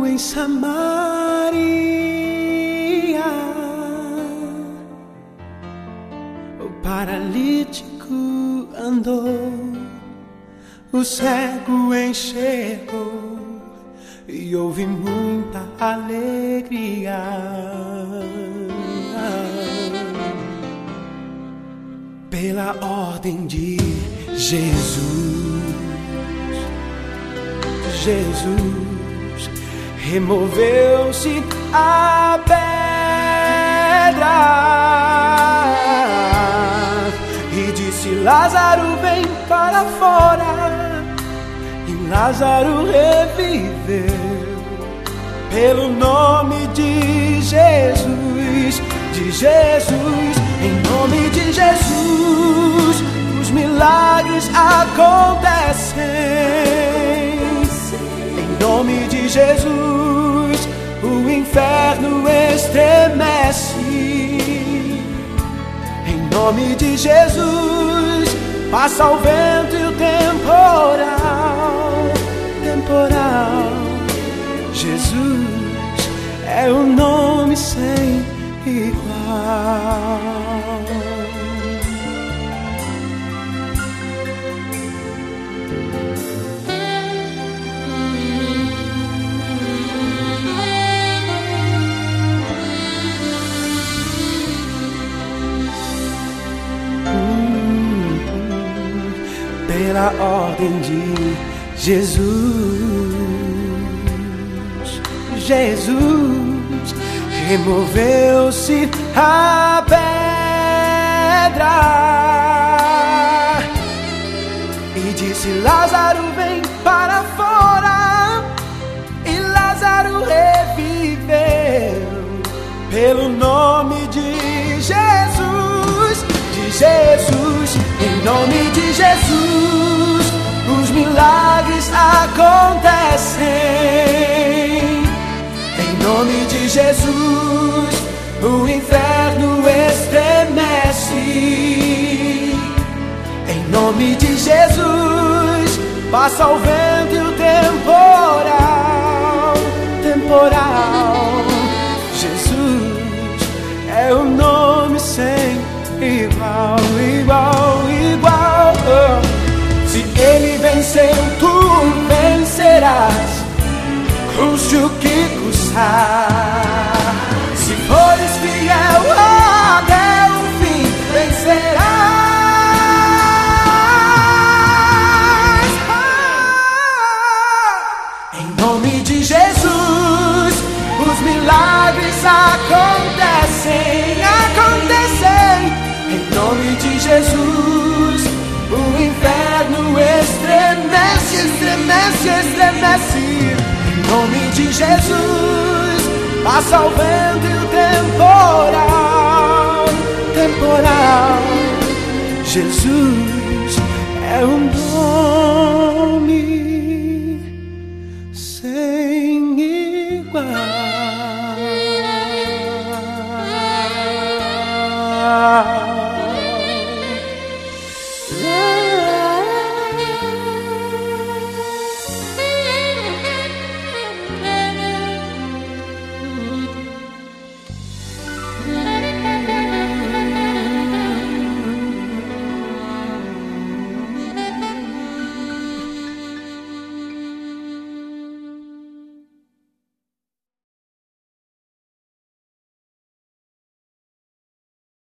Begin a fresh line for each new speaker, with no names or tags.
em Samaria, o paralítico andou, o cego enxergou e houve muita alegria. Pela ordem de Jesus, removeu-se a pedra e disse: Lázaro, vem para fora. E Lázaro reviveu. Pelo nome de Jesus, em nome de Jesus, os milagres acontecem. Em nome de Jesus, o inferno estremece. Em nome de Jesus, passa o vento e o temporal. Jesus é o nome sem igual. Pela ordem de Jesus, removeu-se a pedra e disse: Lázaro, vem para fora. E Lázaro reviveu. Pelo nome de Jesus, em nome de Jesus, os milagres acontecem. Em nome de Jesus, o inferno estremece. Em nome de Jesus, passa o vento e o temporal. Jesus é o nome sem igual. Se ele venceu, tu vencerás, custe o que custar. Se fores fiel até o fim, vencerás. Em nome de Jesus, os milagres acontecem. Em nome de Jesus, o inferno estremece. Em nome de Jesus, passa o vento e o temporal. Jesus é um nome sem igual.